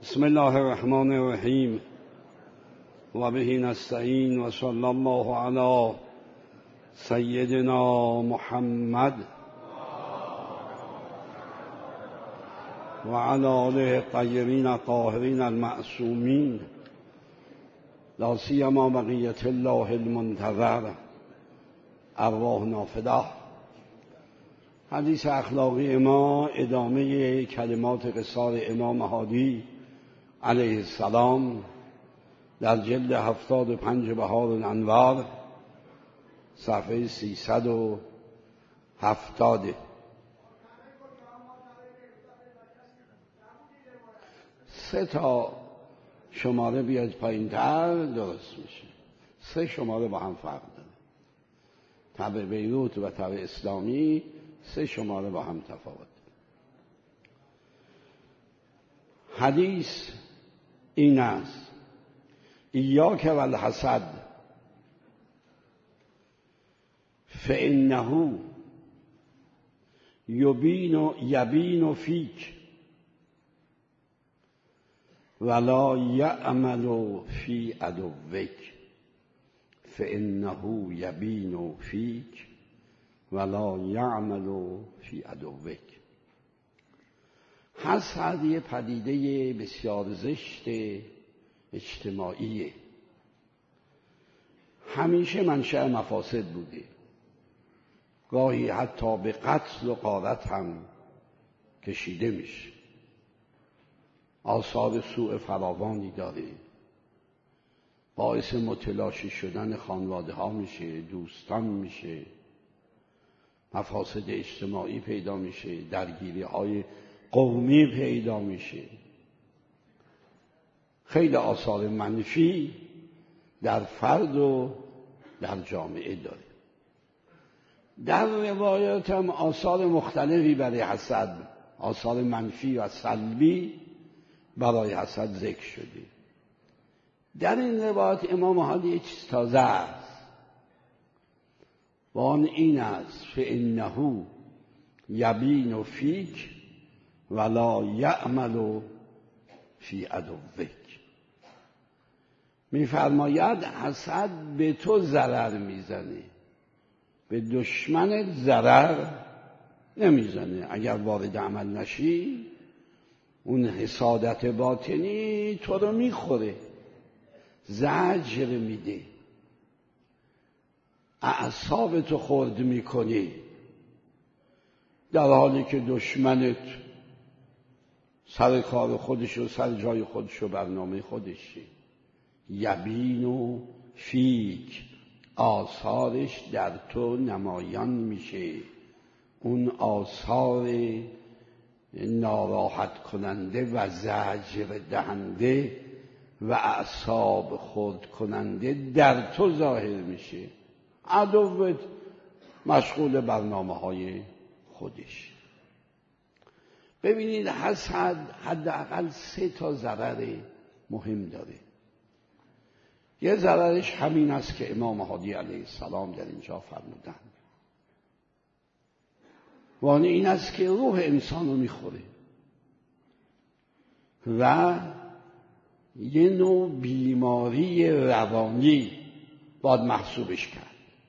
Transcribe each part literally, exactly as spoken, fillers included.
بسم الله الرحمن الرحیم و به نستعین و صلی الله علی سیدنا محمد و علی آله الطاهرین الطاهرین المعصومین لا سیما بقیة الله المنتظر ارواحنا فداه. حدیث اخلاقی ما ادامه کلمات قصار امام هادی علیه السلام در جلد هفتاد و پنج بهار الانوار صفحه سیصد و هفتاد. سه تا شماره بیاد پایین تر درست میشه. سه شماره با هم فرق داره. تبع بیروت و تبع اسلامی سه شماره با هم تفاوت داره. حدیث این است: ایاک و الحسد فانه یبین یبین فیک ولا یعمل فی عدوک فانه یبین فیک ولا یعمل فی عدوک. حسد یه پدیده بسیار زشت اجتماعیه. همیشه منشأ مفاسد بوده، گاهی حتی به قتل و غارت هم کشیده میشه. آثار سوء فراوانی داره، باعث متلاشی شدن خانواده ها میشه، دوستان میشه، مفاسد اجتماعی پیدا میشه، درگیری های قومی پیدا میشه. خیلی آثار منفی در فرد و در جامعه داره. در روایات هم آثار مختلفی برای حسد، آثار منفی و سلبی برای حسد ذکر شده. در این روایات امام هادی یه چیز تازه است و آن این است: فانه یبین فیک ولا یعمل فی عدوک. میفرماید حسد به تو ضرر میزنه، به دشمنت ضرر نمیزنه. اگر وارد عمل نشی اون حسادت باطنی تو رو میخوره، زجر میده، اعصابتو خرد میکنی، در حالی که دشمنت سر کار خودش و سر جای خودش و برنامه خودشه. یبین و فیک، آثارش در تو نمایان میشه. اون آثار ناراحت کننده و زجر دهنده و اعصاب خرد کننده در تو ظاهر میشه. عدوت مشغول برنامه های خودش. ببینید، حسد حداقل سه تا ضرر مهم داره. یه ضررش همین است که امام هادی علیه السلام در اینجا فرمودن، و آن این است که روح انسان رو میخوره و یه نوع بیماری روانی باید محسوبش کرد.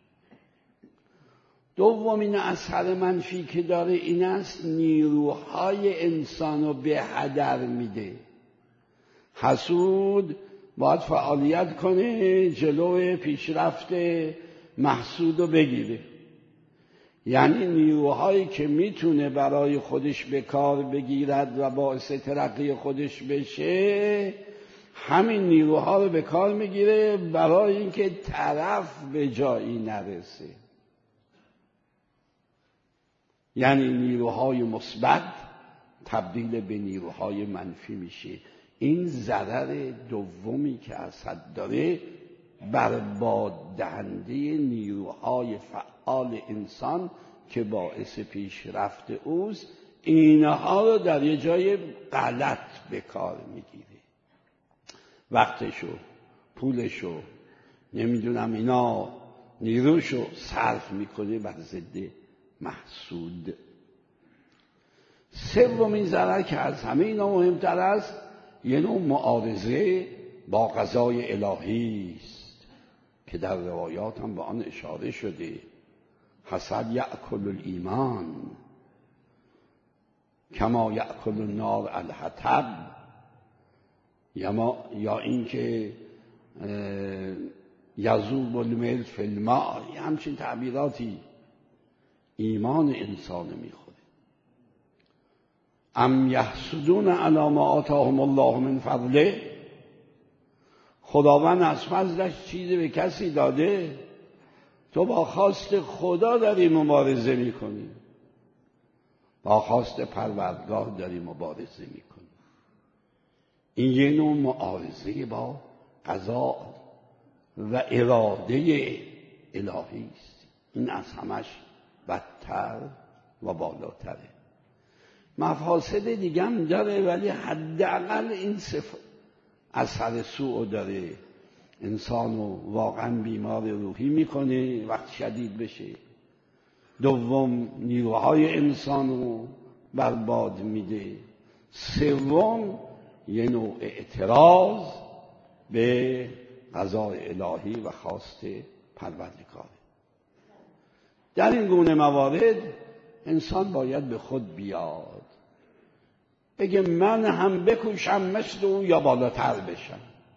دومین اثر منفی که داره این است: نیروهای انسان رو به هدر میده. حسود باید فعالیت کنه جلو پیشرفت محسود رو بگیره. یعنی نیروهایی که میتونه برای خودش به کار بگیرد و باعث ترقی خودش بشه، همین نیروها رو به کار میگیره برای اینکه طرف به جایی نرسه. یعنی نیروهای مثبت تبدیل به نیروهای منفی میشه. این ضرر دومی که حسد داره، برباد دهنده نیروهای فعال انسان که باعث پیشرفت اوست، اینها رو در یه جای غلط به کار میگیره. وقتشو، پولشو، نمیدونم اینا، نیروشو صرف میکنه بر ضد محسود. سومین ضرر که از همه اینا مهمتر است، یه نوع معارضه با قضای الهی است که در روایات هم به آن اشاره شده. حسد یأکل الایمان کما یأکل النار الحطب، یا این که یذوب الملح فی الماء، همچین تعبیراتی ایمان انسان میخوره. ام یحسدون علی ما آتاهم الله من فضله، خداوند از فضلش چیزی به کسی داده، تو با خواست خدا داری مبارزه میکنی، با خواست پروردگار داری مبارزه میکنی. این یه نوع معارضه با قضا و اراده الهی است. این از همش بدتر و بالاتره. مفاسد دیگه هم داره، ولی حداقل این صفت اثر سوء داره، انسانو واقعا بیمار روحی میکنه وقت شدید بشه. دوم نیروهای انسانو برباد میده. سوم یه نوع اعتراض به قضای الهی و خواست پروردگار. در این گونه موارد انسان باید به خود بیاد، بگه من هم بکوشم مثل او یا بالاتر بشم،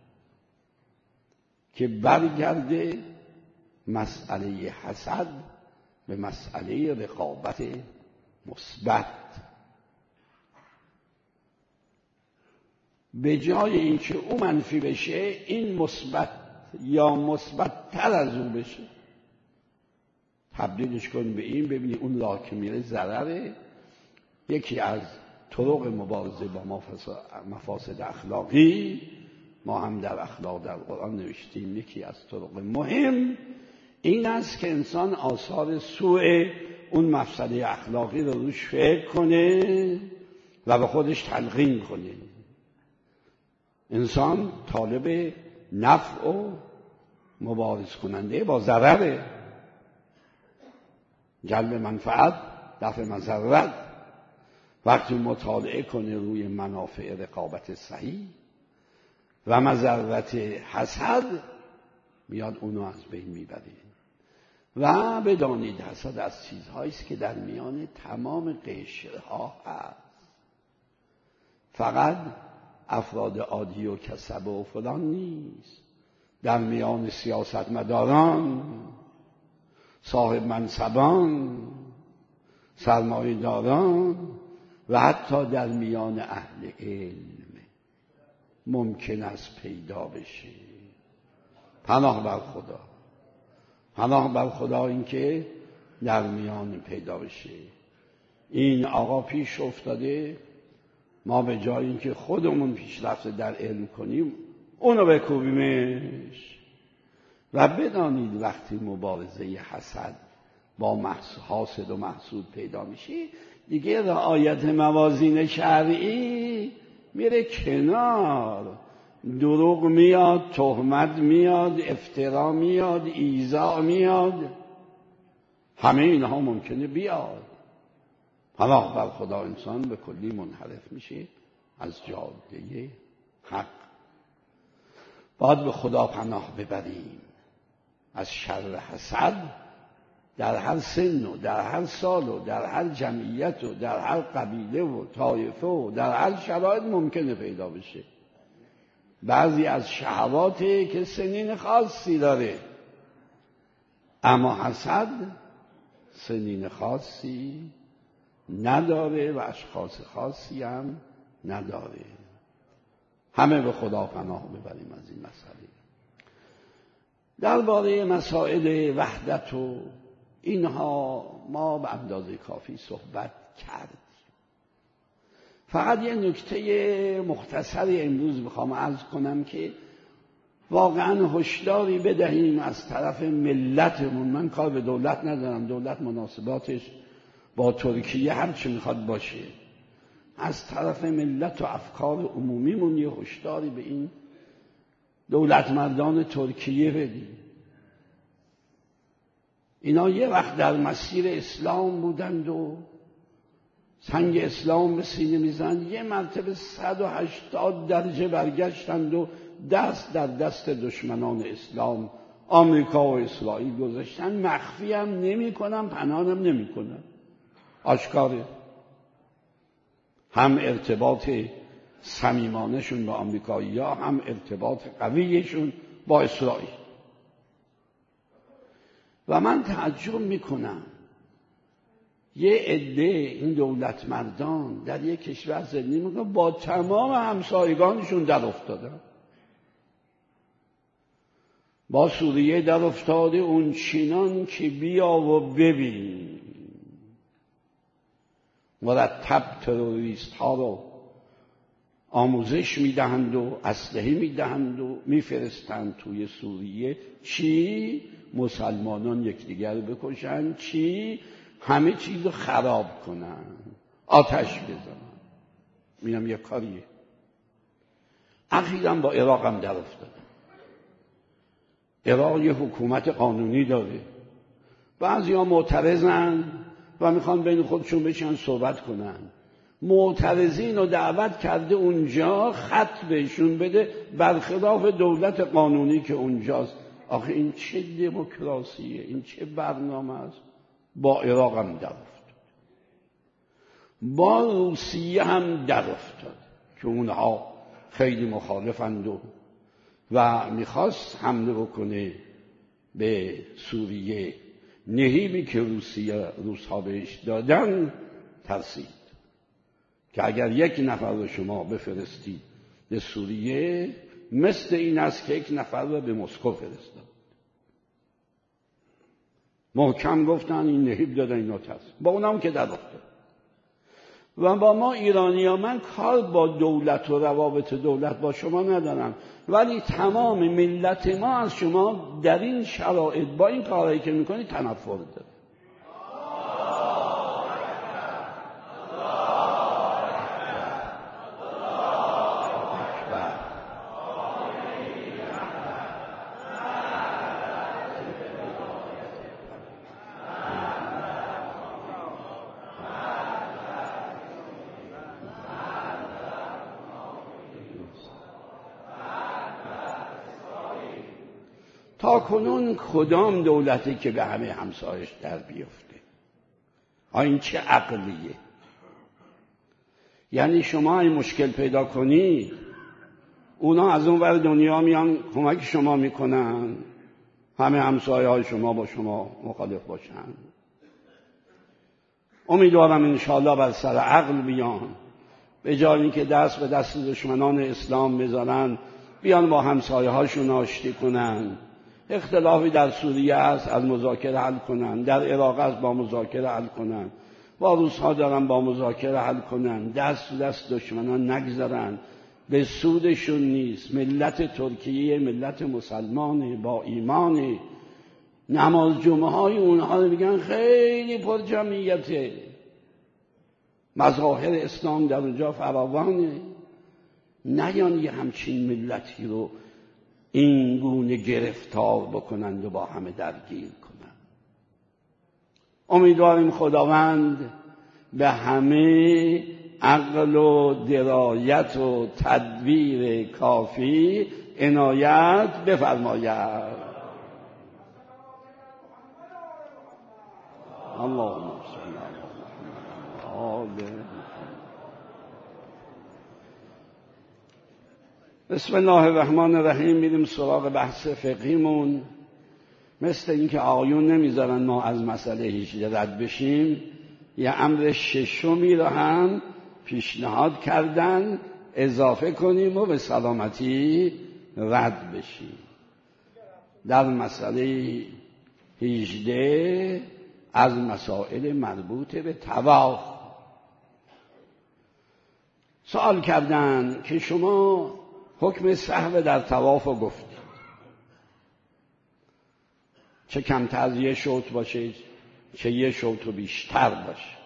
که برگرده مسئله حسد به مسئله رقابت مثبت. به جای اینکه او منفی بشه، این مثبت یا مثبت تر از او بشه، تبدیلش کن به این. ببینی اون راه که میره ضرره. یکی از طرق مبارزه با مفاسد اخلاقی، ما هم در اخلاق در قرآن نوشتیم، یکی از طرق مهم این است که انسان آثار سوء اون مفسده اخلاقی رو روش فکر کنه و به خودش تلقین کنه. انسان طالب نفع و مبارز کننده با ضرره، جلب منفعت دفع مضرت. وقتی مطالعه کنه روی منافع رقابت صحیح و مضرت حسد، میاد اونو از بین میبره. و بدانید حسد از چیزهایی است که در میان تمام قشرها هست. فقط افراد عادی و کسب و فلان نیست، در میان سیاستمداران، صاحب منصبان، سرمایه‌داران و حتی در میان اهل علم ممکن است پیدا بشه. پناه بر خدا، پناه بر خدا این که در میان پیدا بشه. این آقا پیش افتاده، ما به جای اینکه خودمون پیشرفت در علم کنیم اونو بکوبیمش. و بدانید وقتی مبارزه حسد با حاسد و محسود پیدا میشه، دیگه رعایت موازین شرعی میره کنار. دروغ میاد، تهمت میاد، افترا میاد، ایذا میاد، همه اینها ممکنه بیاد. پناه بر خدا، انسان به کلی منحرف میشه از جاده حق. باید به خدا پناه ببریم از شر حسد. در هر سن و در هر سال و در هر جمعیت و در هر قبیله و طایفه و در هر شرایط ممکنه پیدا بشه. بعضی از شهواتی که سنین خاصی داره، اما حسد سنین خاصی نداره و اشخاص خاصی هم نداره. همه به خدا پناه ببریم از این مسئله. درباره مسائل وحدت و اینها ما به اندازه کافی صحبت کردیم. فقط یه نکته مختصری امروز میخوام عرض کنم که واقعا هشداری بدهیم از طرف ملتمون. من کار به دولت ندارم، دولت مناسباتش با ترکیه هر چی میخواد باشه. از طرف ملت و افکار عمومیمون یه هشداری به این دولت مردان ترکیه بدیم. اینا یه وقت در مسیر اسلام بودند و سنگ اسلام به سینه میزن، یه مرتبه صد و هشتاد درجه برگشتند و دست در دست دشمنان اسلام آمریکا و اسرائیل گذاشتن. مخفی هم نمی کنن، پنهان هم نمی کنن، آشکاره. هم ارتباط صمیمانه‌شون با آمریکایی‌ها، هم ارتباط قویشون با اسرائیل. و من تعجب میکنم یه عده این دولت مردان در یک کشور زندگی میکنن با تمام همسایگانشون در افتادن. با سوریه در افتاده، اون چینان که بیا و ببین مرتب تروریست ها رو آموزش میدهند و اسلحه میدهند و میفرستند توی سوریه. چی؟ مسلمانان یکدیگر بکشن، چی؟ همه چیز رو خراب کنن، آتش بزنن. میگم یک کاریه. اخیراً با عراق هم در افتاد. عراق یه حکومت قانونی داره، بعضی ها معترضن و میخوان بین خودشون بشن صحبت کنن. معترضین رو دعوت کرده اونجا خط بهشون بده برخلاف دولت قانونی که اونجاست. آخه این چه دموکراسیه؟ این چه برنامه است؟ با عراق هم در افتاد، با روسیه هم در افتاد که اونها خیلی مخالفند و و میخواست حمله بکنه به سوریه. نهیبی که روسیه روسها بهش دادن ترسید که اگر یک نفر رو شما بفرستید به سوریه مثل این است که یک نفر رو به مسکو فرستاد. محکم گفتن این نهیب دادن، اینا ترس. با اونم که در افتاد. و با ما ایرانی ها، من کار با دولت و روابط دولت با شما ندارم، ولی تمام ملت ما از شما در این شرایط با این کارهایی که میکنید تنفر داره. تا کنون کدام دولتی که به همه همسایش در بیفته؟ این چه عقلیه؟ یعنی شما این مشکل پیدا کنید، اونا از اون ور دنیا میان کمک شما میکنن، همه همسایه های شما با شما مخالف باشن. امیدوارم انشاءالله بر سر عقل بیان، به جای اینکه دست به دست دشمنان اسلام بذارن، بیان با همسایه هاشون آشتی کنن. اختلافی در سوریه است، از مذاکره حل کنن. در عراق است، با مذاکره حل کنن. با روس‌ها دارن با مذاکره حل کنن. دست دست دشمنان نگذارن، به سودشون نیست. ملت ترکیه ملت مسلمانه، با ایمانه. نماز جمعه های اونها رو میگن خیلی پر جمعیته، مظاهر اسلام در اونجا فراوانه. نیان یه همچین ملتی رو این گونه گرفتار بکنند و با همه درگیر کنند. امیدواریم خداوند به همه عقل و درایت و تدبیر کافی عنایت بفرماید. اللهم صل علی محمد. بسم الله الرحمن الرحیم. میریم سراغ بحث فقهیمون. مثل اینکه آقایون نمیذارن ما از مسئله هجره رد بشیم، یه امر ششمی رو هم پیشنهاد کردن اضافه کنیم و به سلامتی رد بشیم. در مسئله هجده از مسائل مربوط به طواف سوال کردن که شما حکم سهو در طواف رو گفتید، چه کمتر از یه شوط باشه چه یه شوط بیشتر باشه.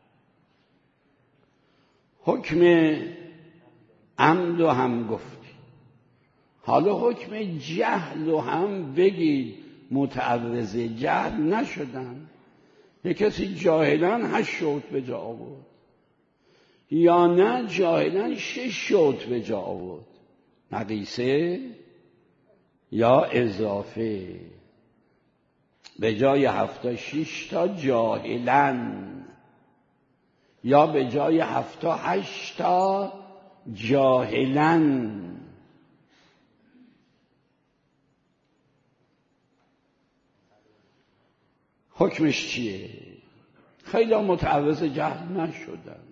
حکم عمد رو هم گفتید، حالا حکم جهل رو هم بگید. متعرض جهل نشدن، یه کسی جاهلان هشت شوط به جا آورد، یا نه جاهلا شش شوط به جا آورد، نقیصه یا اضافه، به جای هفتا شش تا جاهلا، یا به جای هفتا هشت تا جاهلا. حکمش چیه؟ خیلی متعرض جهل نشدن.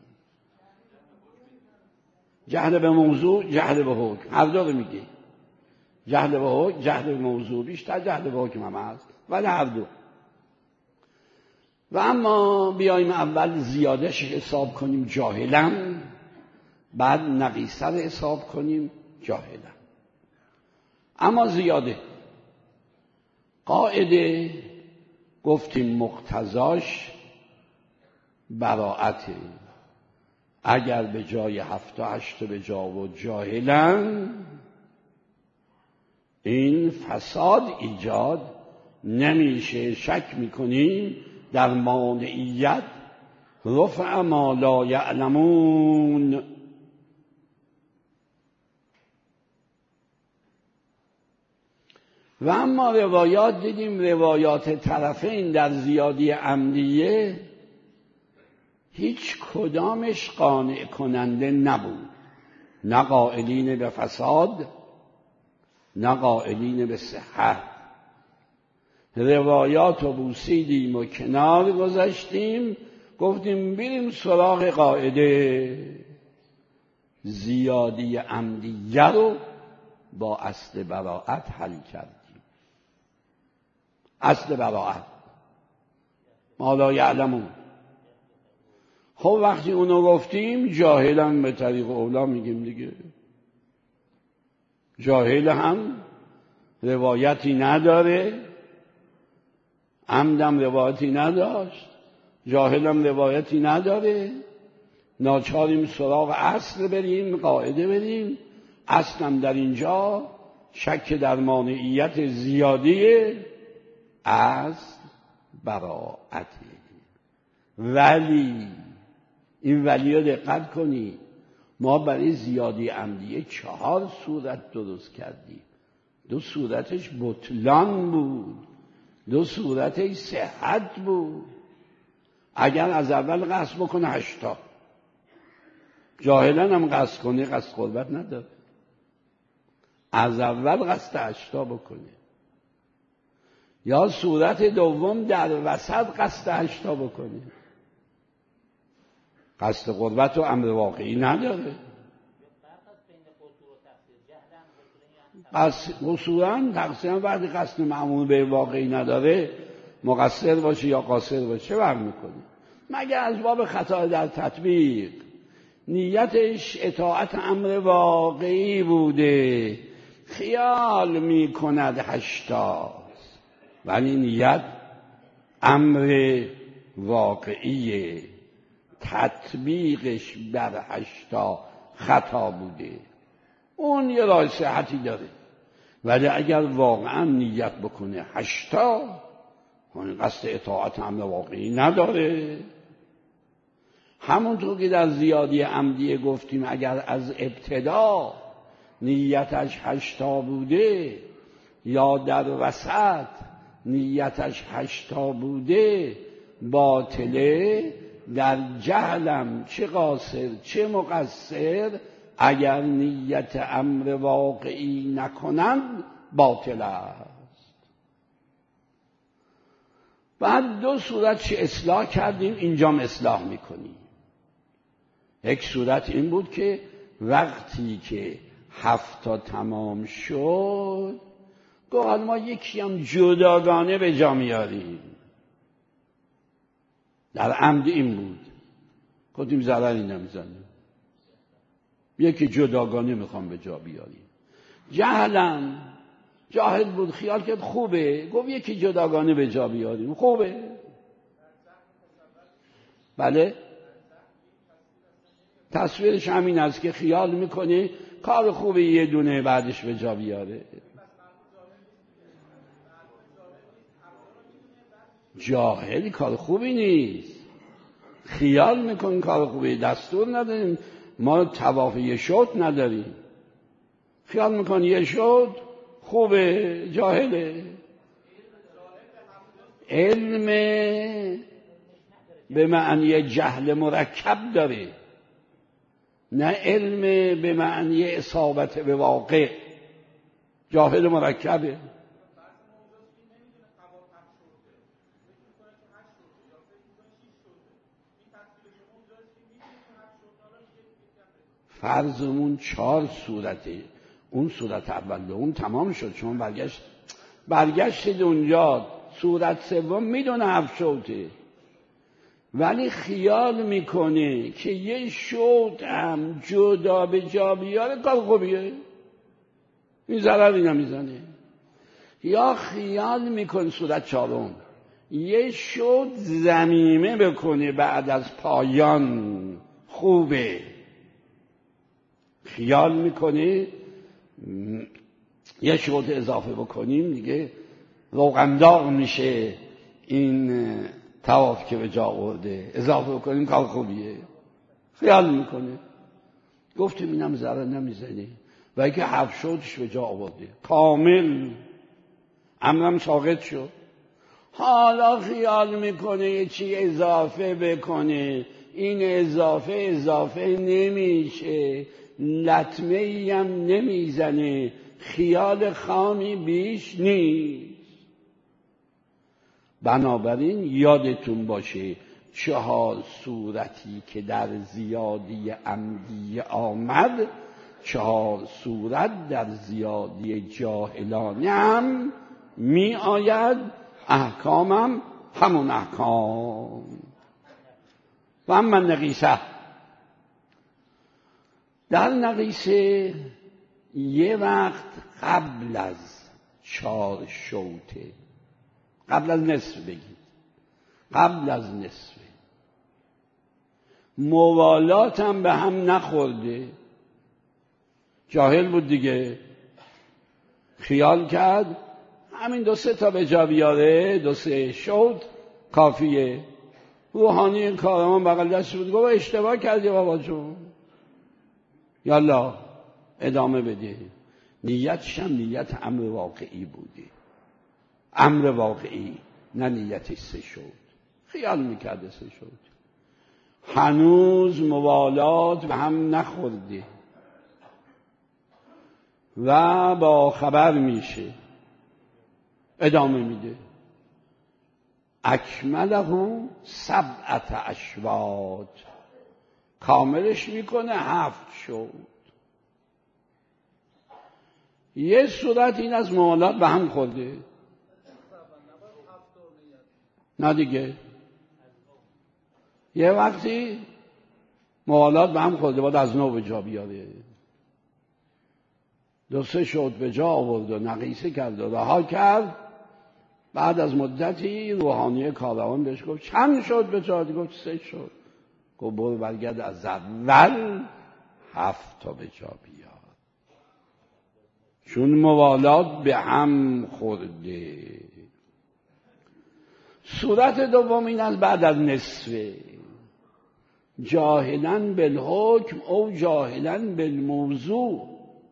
جهل به موضوع، جهل به حکم، هر دو رو میگه. جهل به حکم، جهل به موضوع بیشتر، جهل به حکم هم هست، ولی هر دو. و اما بیاییم اول زیادش حساب کنیم جاهلا، بعد نقیصه رو حساب کنیم جاهلا. اما زیاده قاعده گفتیم مقتضاش براعته. اگر به جای هفت و هشت به جا و جاهلا، این فساد ایجاد نمیشه. شک میکنیم در مانعیت رفع ما لا یعلمون. و اما روایات دیدیم، روایات طرفین در زیادی عمدیه هیچ کدامش قانع کننده نبود، نه قائلین به فساد نه قائلین به صحت. روایات رو بوسیدیم و کنار گذاشتیم، گفتیم بریم سراغ قاعده. زیادی عمدیه رو با اصل براعت حل کردیم. اصل براعت ما لا یعلمون. خب وقتی اونو گفتیم جاهلم به طریق اولا میگیم دیگه. جاهل هم روایتی نداره، عمدم روایتی نداشت، جاهلم روایتی نداره، ناچاریم سراغ اصل بریم، قاعده بریم. اصلم در اینجا شک در مانعیت زیادیه، اصل براعته. ولی این ولی رو دقت کنی، ما برای زیادی عمدیه چهار صورت درست کردیم. دو صورتش بطلان بود، دو صورتش صحت بود. اگر از اول قصد بکنه هشتا، جاهلا هم قصد کنه، قصد قربت نداره، از اول قصد هشتا بکنه. یا صورت دوم در وسط قصد هشتا بکنه، قصد قربت و امر واقعی نداره. قصوراً تقصیراً وقتی قصد معمول به واقعی نداره، مقصر باشه یا قاصر باشه، چه فرق میکنه؟ مگر از باب خطا در تطبیق، نیتش اطاعت امر واقعی بوده، خیال میکند هشتاست، ولی نیت امر واقعیه، تطبیقش بر هشتا خطا بوده. اون یه راه صحتی داره. ولی اگر واقعا نیت بکنه هشتا، اون قصد اطاعت امر واقعی نداره. همونطور که در زیادی عمدیه گفتیم، اگر از ابتدا نیتش هشتا بوده یا در وسط نیتش هشتا بوده، باطله. در جهلم چه قاصر چه مقصر، اگر نیت امر واقعی نکنند باطل است. بعد دو صورت چه اصلاح کردیم، اینجام اصلاح میکنیم. یک صورت این بود که وقتی که هفتا تمام شد، گفت ما یکی هم جداگانه به جا میاریم. در عمد این بود، گفتیم ضرری نمیزنیم، یکی جداگانه میخوام به جا بیاریم. جهلم جاهل بود، خیال کرد خوبه، گفت یکی جداگانه به جا بیاریم، خوبه. بله، تصویرش همین است که خیال میکنه کار خوبه یه دونه بعدش به جا بیاره. جاهل کار خوبی نیست. خیال میکن کار خوبه، دستور نداریم، ما طواف یه شوت نداریم. خیال میکن یه شوت خوبه، جاهله. علم به معنی جهل مرکب داره، نه علم به معنی اصابت به واقع. جاهل مرکبه. فرضمون چهار صورته، اون صورت اول اون تمام شد، شما برگشت برگشتید اونجا، صورت سوم میدونه هفت شوته، ولی خیال میکنه که یه شوت هم جدا به جا بیاره کار خوبیه، این ضرری نمیزنه. یا خیال میکنه صورت چهارم یه شوت ضمیمه بکنه بعد از پایان خوبه، خیال میکنه یه شوت اضافه بکنیم دیگه روغنداغ میشه این طواف که به جا آورده، اضافه بکنیم کار خوبیه، خیال میکنه. گفتیم اینم ضرر نمیزنه و اگه هفت شوتش به جا آورده کامل امرم ساقط شد، حالا خیال میکنه یه چی اضافه بکنه، این اضافه اضافه نمیشه، لطمه ای هم نمیزنه، خیال خامی بیش نیست. بنابراین یادتون باشه چهار صورتی که در زیادی عمدی آمد، چهار صورت در زیادی جاهلانه هم می آید، احکامم همون احکام. و اما نقیصه، در نقیصه یه وقت قبل از چهار شوته، قبل از نصف بگید، قبل از نصف موالات هم به هم نخورده، جاهل بود دیگه، خیال کرد همین دو سه تا به جا بیاره، دو سه شوت کافیه. روحانی کارمان بغل دست بود گفت اشتباه کردی بابا جون، یالا ادامه بده. نیتش هم نیت امر واقعی بوده، امر واقعی، نه نیتش سه شد، خیال میکرده سه شد، هنوز موالات به هم نخورده و با خبر میشه، ادامه میده. اکمله سبعت اشواط، کاملش میکنه هفت شد. یه صورت این از موالات به هم خورده، نه دیگه، یه وقتی موالات به هم خورده باید از نو به جا بیاره، دو سه شد به جا آورد و نقیصه کرد و رها کرد. بعد از مدتی روحانی کاروان بهش گفت چند شد به جا؟ گفت سه شد. گفت برو برگرد از اول هفت تا به جا بیار، چون موالات به هم خورده. صورت دوم این از بعد از نصفه، جاهلاً بالحکم او جاهلاً بالموضوع،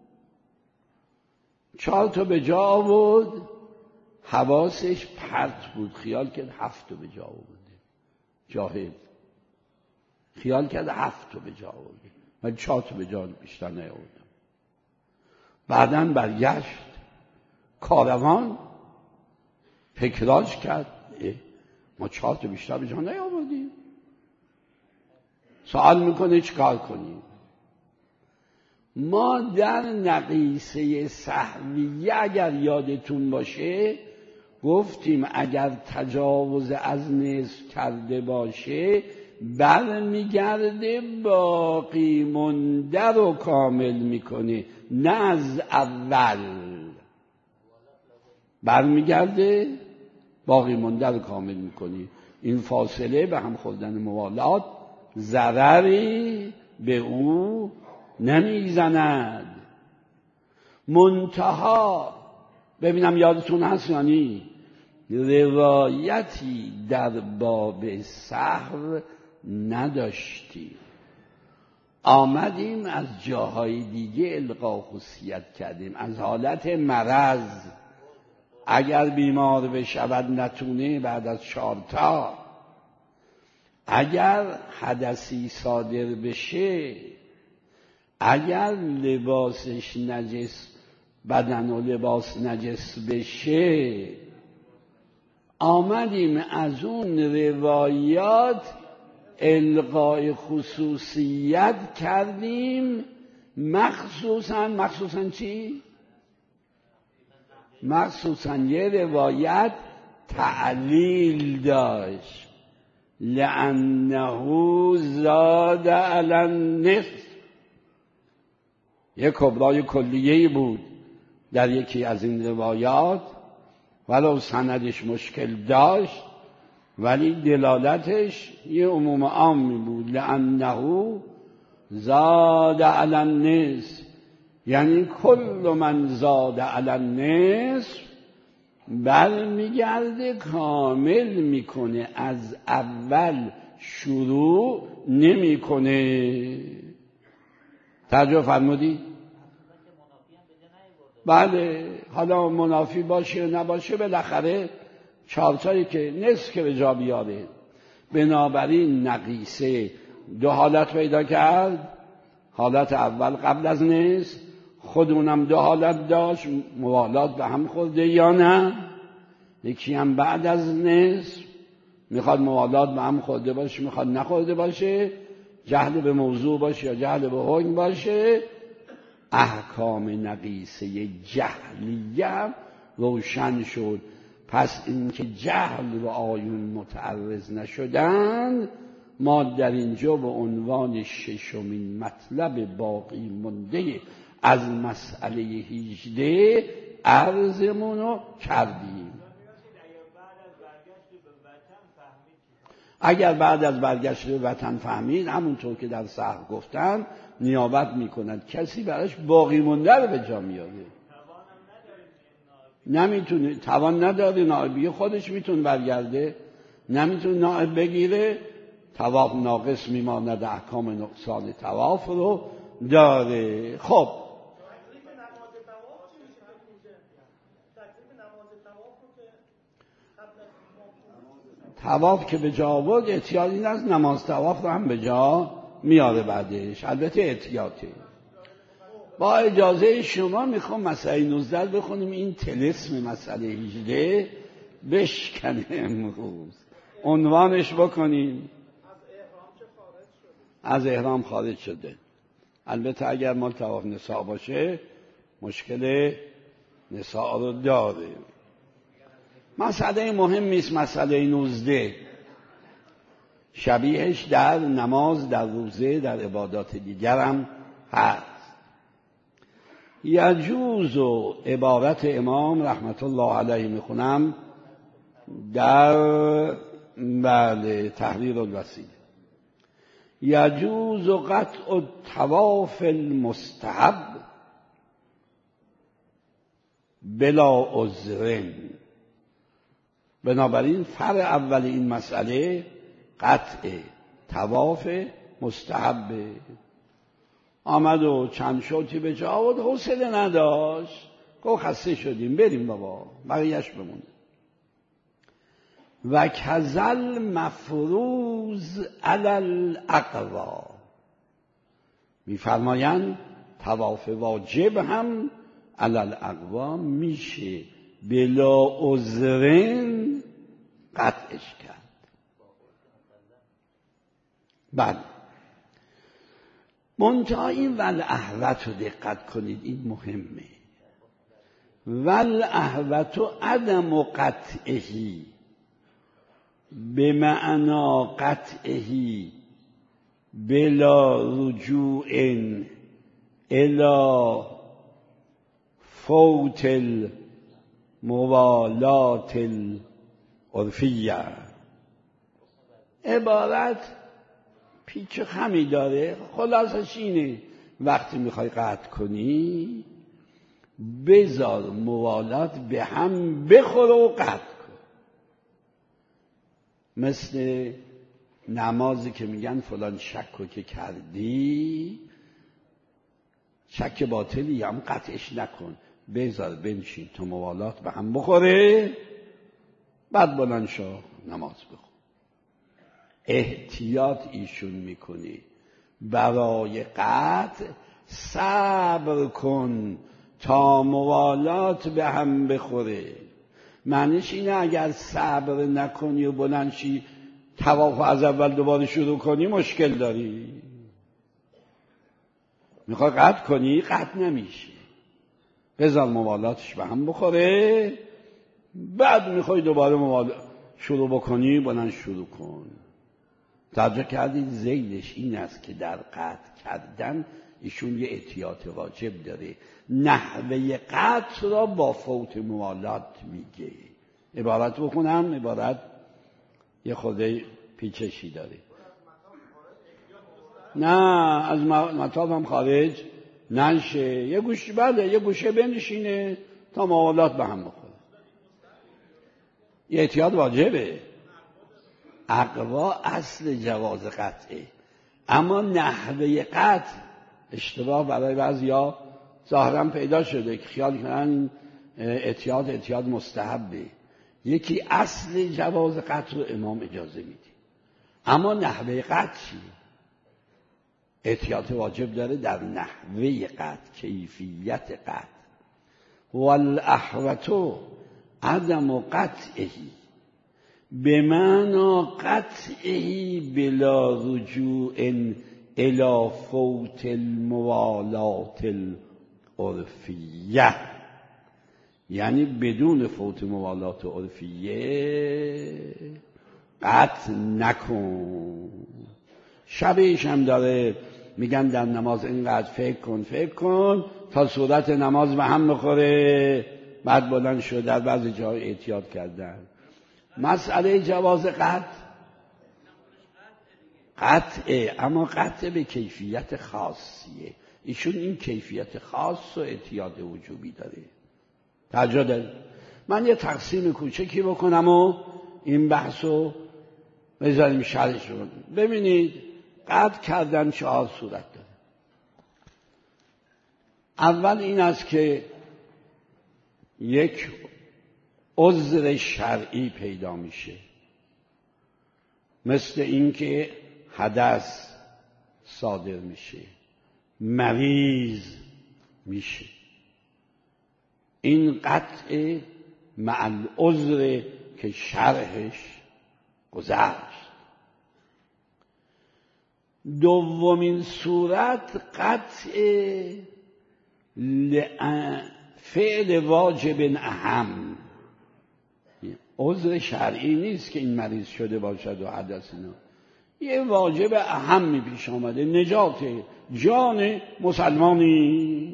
چهار تا به جا آورد، حواسش پرت بود، خیال کرد هفت تا به جا آورده، جاهل خیال کرد هفت تا به جا آورده، من چهار تا به جا بیشتر نیاوردم. بعداً برگشت کاروان، فکراش کرد ما چهار تا بیشتر به جا نیاوردیم. سوال میکنه چیکار کنیم؟ ما در نقیصه سهویه اگر یادتون باشه گفتیم اگر تجاوز از نصف کرده باشه برمیگرده باقی مونده رو کامل میکنه، نه از اول، برمیگرده باقی مونده رو کامل میکنه. این فاصله به هم خوردن موالات ضرری به او نمیزند. منتها ببینم یادتون هست یعنی روایتی در باب سهو نداشتیم. آمدیم از جاهای دیگه القا خصوصیت کردیم. از حالت مرض اگر بیمار بشود نتونه بعد از چارتا، اگر حدثی صادر بشه، اگر لباسش نجس، بدن و لباس نجس بشه، آمدیم از اون روایات القای خصوصیت کردیم. مخصوصا مخصوصا چی؟ مخصوصا یه روایت تعلیل داشت، لأنه زاد علی النصف. یک کبرای کلیه‌ای بود در یکی از این روایات، ولو سندش مشکل داشت ولی دلالتش یه عموم عامی بود، لأنه زاد علی النصف، یعنی کل من زاد علی النصف برمیگرده کامل میکنه، از اول شروع نمیکنه. توجه فرمودی؟ بله، حالا منافی باشه نباشه بالاخره چارتایی که نصف که به جا بیاره. بنابراین نقیصه دو حالت پیدا کرد. حالت اول قبل از نصف، خودمونم دو حالت داشت، موالات به هم خورده یا نه. یکی هم بعد از نصف میخواد موالات به هم خورده باشه، میخواد نخورده باشه، جهل به موضوع باشه یا جهل به حکم باشه. احکام نقیصه جهلیه روشن شد. پس این که جهل و آیون متعرض نشدن، ما در اینجا به عنوان ششمین مطلب باقی مونده از مسئله هجده عرضمونو کردیم. اگر بعد از برگشت به وطن فهمید، همونطور که در صحر گفتن، نیابت میکند، کسی براش باقی مونده رو به جا میاره. نمیتونه، توان نداره، نائبی خودش میتونه برگرده، نمیتونه نائب بگیره، طواف ناقص میماند، احکام نقصان طواف رو داره. خب طواف که به جا آورد، احتیاط این است نماز طواف رو هم به جا میاره بعدش، البته احتیاطه. با اجازه شما میخوام مسئله نوزده بخونیم، این طلسم مسئله هجده بشکنه امروز، عنوانش بکنیم. از احرام خارج شده. البته اگر مال طواف نساء باشه مشکل نساء رو داره. مسئله مهمی است مسئله نوزده. شبیهش در نماز، در روزه، در عبادات دیگر هم هست. یجوز و عبارت امام رحمت الله علیه میخونم در بله تحریر الوسیله. یجوز و قطع الطواف المستحب بلا عذرن. بنابراین فرع اول این مسئله قطع طواف مستحبه. آمد و چند شوطی به جا آورد، حوصله نداشت، گفت خسته شدیم بریم بابا، بقیه‌اش بمونه. و کذل مفروض علی الاقوا. میفرمایند طواف واجب هم علی الاقوا میشه بلا عذرن قطعش کرد. بله، منتها این والاحوط رو دقت کنید، این مهمه. والاحوط عدم قطعهی به معنا قطعهی بلا رجوع الی فوت الموالات العرفیه. عبارت پیچ خمی داره، خلاصش اینه وقتی میخوای قطع کنی بذار موالات به هم بخوره و قطع کن. مثل نمازی که میگن فلان شکو که کردی شک باطلی هم قطعش نکن، بذار بنشین تو موالات به هم بخوره، بعد بلند شو نماز بخون. احتیاط ایشون میکنی برای قطع صبر کن تا موالات به هم بخوره. معنیش اینه اگر صبر نکنی و بلند شی طواف از اول دوباره شروع کنی مشکل داری. میخوای قطع کنی قطع نمیشه، بذار موالاتش به هم بخوره، بعد میخوای دوباره موالات شروع بکنی بلند شروع کن. توجه کردید ذیلش این است که در قطع کردن ایشون یه احتیاط واجب داره. نحوه قطع را با فوت موالات میگه. عبارت بخونم، عبارت یه خورده پیچشی داره. نه از مطاب هم خارج نشه، یه گوشه بله یه گوشه بنشینه تا موالات به هم بخوره. یه احتیاط واجبه. اقوا اصل جواز قطعه، اما نحوه قطع اشتباه برای بعضیا ظاهرا پیدا شده که خیال کنن احتیاط احتیاط مستحبه. یکی اصل جواز قطع رو امام اجازه میده، اما نحوه قطع چیه؟ احتیاط واجب داره در نحوه قطع، کیفیت قطع. والاحوط عدم قطعه بمعنی قطعه بلا رجوع الی فوت الموالات العرفیه، یعنی بدون فوت موالات عرفیه قطع نکن. شبیش هم داره میگن در نماز اینقدر فکر کن فکر کن تا صورت نماز به هم بخوره، بعد بلند شد. در بعضی جای احتیاط کردن. مسئله جواز قطع قطعه، اما قطع به کیفیت خاصیه. ایشون این کیفیت خاص و احتیاط وجوبی داره. توجه دارید؟ من یه تقسیم کوچکی بکنم و این بحثو بذاریم شرحش رو. ببینید قطع کردن چهار صورت داره. اول این است که یک عذر شرعی پیدا میشه، مثل اینکه حدث صادر میشه، مریض میشه. این قطع مع العذر که شرحش گذشت. دومین صورت قطع فعل واجب اهم. عذر شرعی نیست که این مریض شده باشد و حدث اینا، یه واجب اهمی پیش آمده، نجات جان مسلمانی.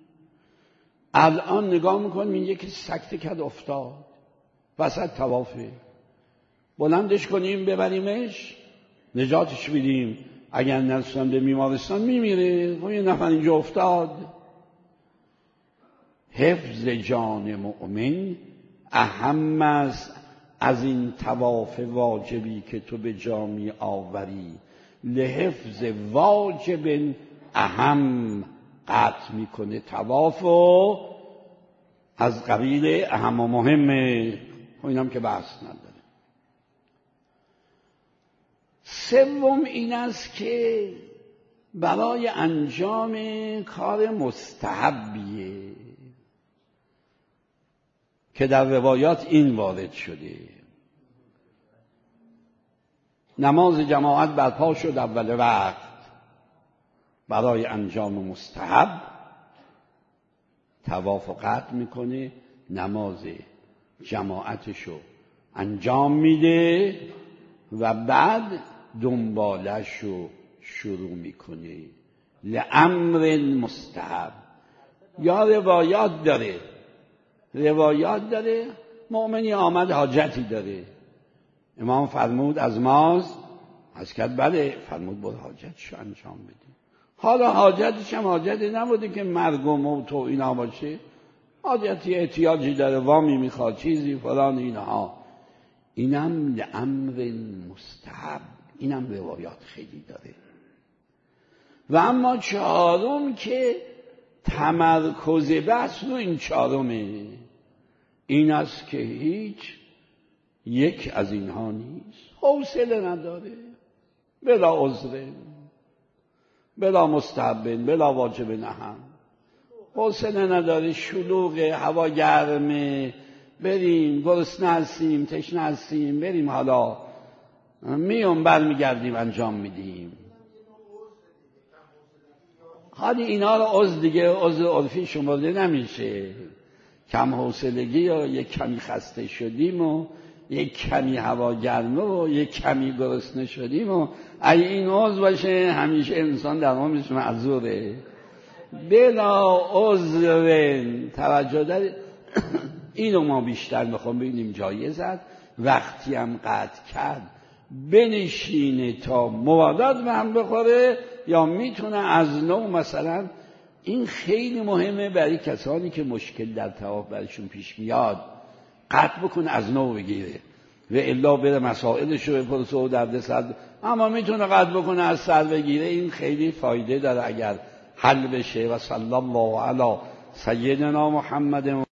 الان نگاه میکنیم این یکی سکته کرد افتاد وسط طوافه، بلندش کنیم ببریمش نجاتش بدیم، اگر نرسن به بیمارستان میمیره. خب یه نفر اینجا افتاد. حفظ جان مؤمن اهم است از این طواف واجبی که تو به جا می آوری. لحفظ واجب اهم قطع میکنه طواف و از قبیل اهم و مهمه. اینم که بحث نداره. سوم این است که برای انجام کار مستحبیه که در روایات این وارد شده. نماز جماعت برپا شد اول وقت برای انجام مستحب، طواف و قطع میکنه، نماز جماعتشو انجام میده و بعد دنبالشو شروع میکنه. لامر مستحب. یا روایات داره روایات داره مؤمنی آمد حاجتی داره، امام فرمود از ماز از کرد بله، فرمود برو حاجتشو انجام بده. حالا حاجتش هم حاجتی نبوده که مرگ و موت و اینا باشه، حاجتی احتیاجی داره، وامی میخواد چیزی فلان اینها، اینم لامر مستحب اینم روایات خیلی داره. و اما چهارم که تمرکز بحث رو این چهارمه، این است که هیچ یک از اینها نیست، حوصله نداره، بلا عذره، بلا مستحبن، بلا واجب نهم، حوصله نداره، شلوغه، هوا گرمه، بریم گرسنه هستیم، تشنه هستیم، بریم حالا میام برمیگردیم انجام میدیم. حالی اینا رو عذر دیگه عذر عرفی شمرده نمیشه. کم حوصلگی یا یک کمی خسته شدیم و یک کمی هوا گرمه و یک کمی گرسنه شدیم و اگه این عذر باشه همیشه انسان در عمرش معذوره. بلا عذر توجه دارید. اینو ما بیشتر میخوام ببینیم جایزت وقتی هم قطع کرد بنشینه تا موادات به هم بخوره یا میتونه از نو مثلا. این خیلی مهمه برای کسانی که مشکل در طواف برشون پیش میاد، قطع بکنه از نو بگیره و الا بره مسائلش رو بپرسه و درد سر، اما میتونه قطع بکنه از سر بگیره. این خیلی فایده داره اگر حل بشه. و صلی الله علی سیدنا محمد